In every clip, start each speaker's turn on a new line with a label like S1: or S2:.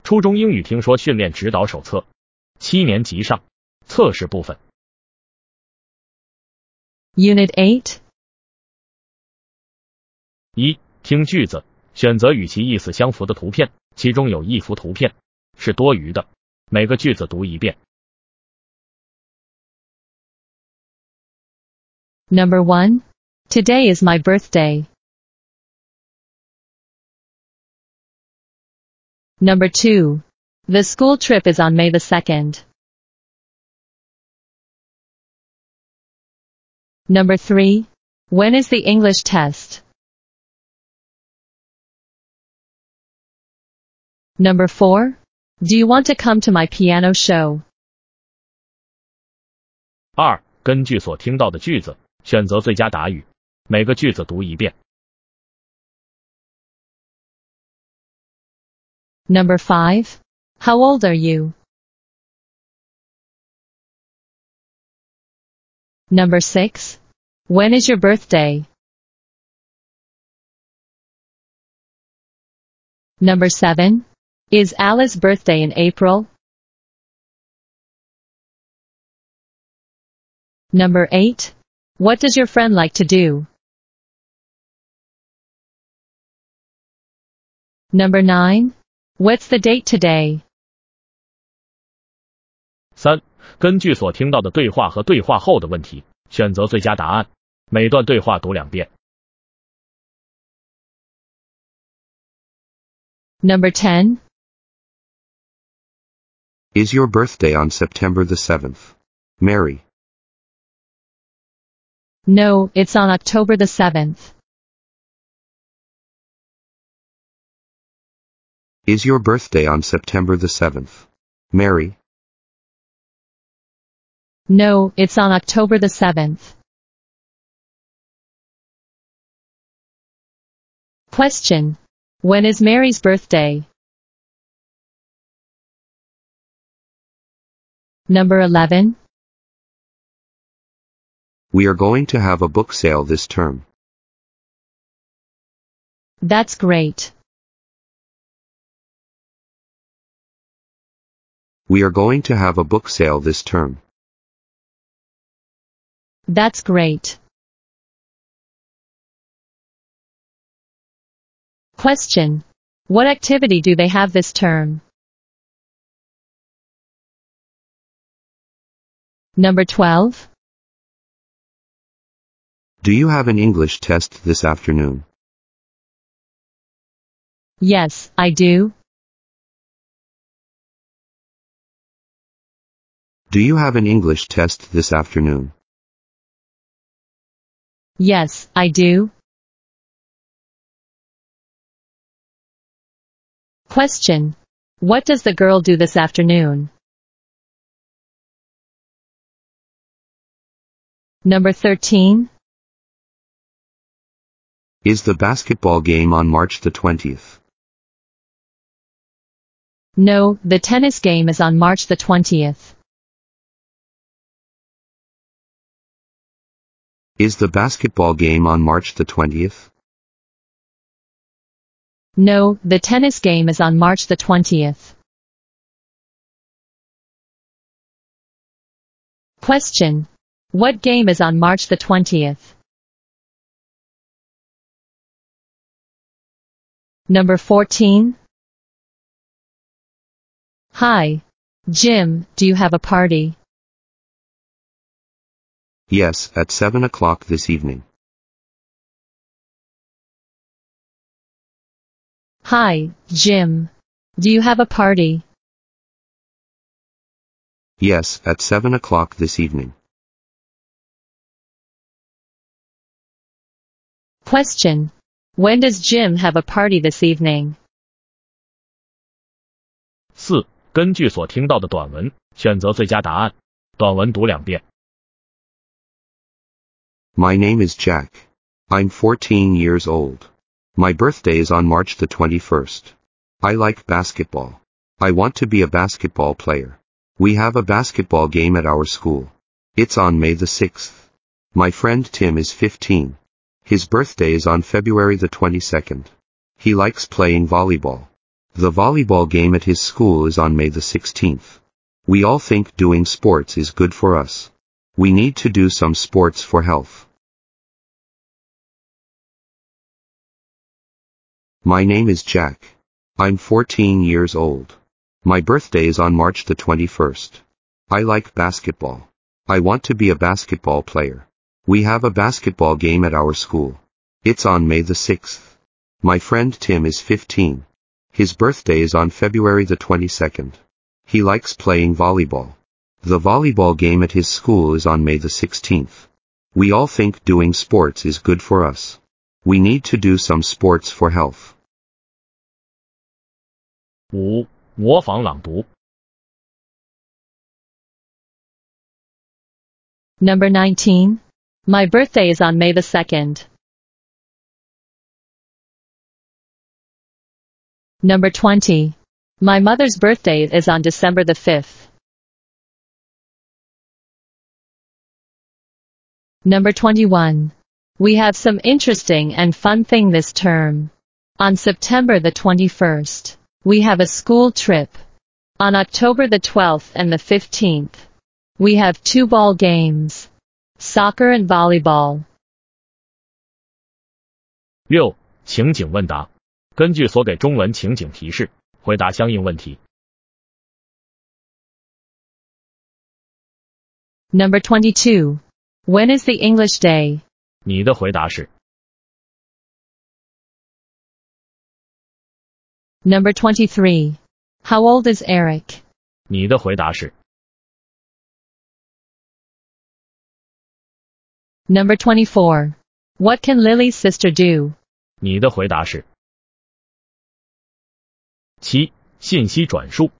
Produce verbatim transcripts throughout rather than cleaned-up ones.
S1: 初中英语听说训练指导手册，七年级上，测试部分。
S2: Unit eight.
S1: 一、听句子，选择与其意思相符的图片，其中有一幅图片是多余的，每个句子读一遍。
S2: Number one. Today is my birthday. Number two. The school trip is on May the second. Number three. When is the English test? Number four. Do you want to come to my piano show?
S1: 二、根据所听到的句子，选择最佳答语，每个句子读一遍。
S2: Number five. How old are you? Number six. When is your birthday? Number seven. Is Alice's birthday in April? Number eight. What does your friend like to do? Number nine. What's the date today?
S1: 三、根据所听到的对话和对话后的问题，选择最佳答案，每段对话读两遍。
S2: Number ten.
S3: Is your birthday on September the seventh? Mary.
S2: No, it's on October the seventh.
S3: Is your birthday on September the seventh? Mary.
S2: No, it's on October the seventh. Question. When is Mary's birthday? Number eleven.
S3: We are going to have a book sale this term.
S2: That's great.
S3: We are going to have a book sale this term.
S2: That's great. Question. What activity do they have this term? Number twelve.
S3: Do you have an English test this afternoon?
S2: Yes, I do.
S3: Do you have an English test this afternoon?
S2: Yes, I do. Question. What does the girl do this afternoon? Number thirteen.
S3: Is the basketball game on March the twentieth?
S2: No, the tennis game is on March the twentieth.
S3: Is the basketball game on March the twentieth?
S2: No, the tennis game is on March the twentieth. Question. What game is on March the twentieth? Number fourteen. Hi. Jim, do you have a party?
S3: Yes, at seven o'clock this evening.
S2: Hi, Jim. Do you have a party?
S3: Yes, at seven o'clock this evening.
S2: Question. When does Jim have a party this evening?
S1: 四、根据所听到的短文，选择最佳答案，短文读两遍。
S3: My name is Jack. I'm fourteen years old. My birthday is on March the twenty-first. I like basketball. I want to be a basketball player. We have a basketball game at our school. It's on May the sixth. My friend Tim is fifteen. His birthday is on February the twenty-second. He likes playing volleyball. The volleyball game at his school is on May the sixteenth. We all think doing sports is good for us. We need to do some sports for health. My name is Jack. I'm fourteen years old. My birthday is on March the twenty-first. I like basketball. I want to be a basketball player. We have a basketball game at our school. It's on May the sixth. My friend Tim is fifteen. His birthday is on February the twenty-second. He likes playing volleyball. The volleyball game at his school is on May the sixteenth. We all think doing sports is good for us. We need to do some sports for health.
S1: 五、模仿朗读。
S2: Number nineteen. My birthday is on May the second. Number twenty. My mother's birthday is on December the fifth. Number twenty-one. We have some interesting and fun thing this term. On September the twenty-first, we have a school trip. On October the twelfth and the fifteenth, we have two ball games. Soccer and volleyball.
S1: 六、情景问答。根据所给中文情景提示，回答相应问题。
S2: Number twenty-two. When is the English day?
S1: 你的回答是
S2: Number twenty-three. How old is Eric?
S1: 你的回答是
S2: Number twenty-four. What can Lily's sister do?
S1: 你的回答是 七、信息转述。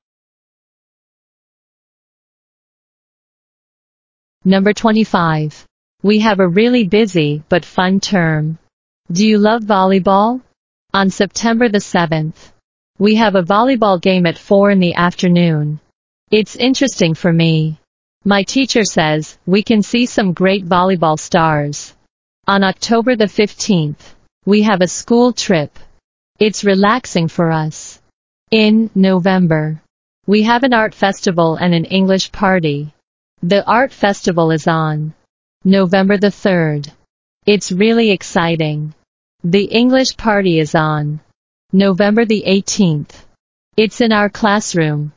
S2: Number twenty-five. We have a really busy but fun term. Do you love volleyball? On September the seventh, we have a volleyball game at four in the afternoon. It's interesting for me. My teacher says we can see some great volleyball stars. On October the fifteenth, we have a school trip. It's relaxing for us. In November, we have an art festival and an English party. The art festival is on November the third. It's really exciting. The English party is on November the eighteenth. It's in our classroom.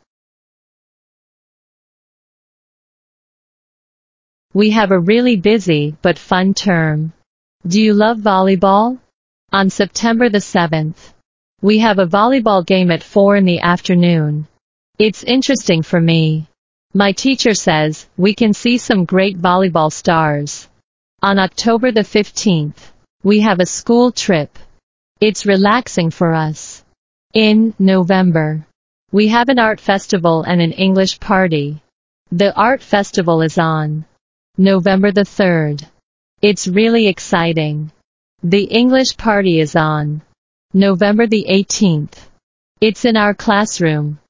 S2: We have a really busy but fun term. Do you love volleyball? On September the seventh, we have a volleyball game at four in the afternoon. It's interesting for me. My teacher says we can see some great volleyball stars. On October the fifteenth, we have a school trip. It's relaxing for us. In November, we have an art festival and an English party. The art festival is on November the third. It's really exciting. The English party is on November the eighteenth. It's in our classroom.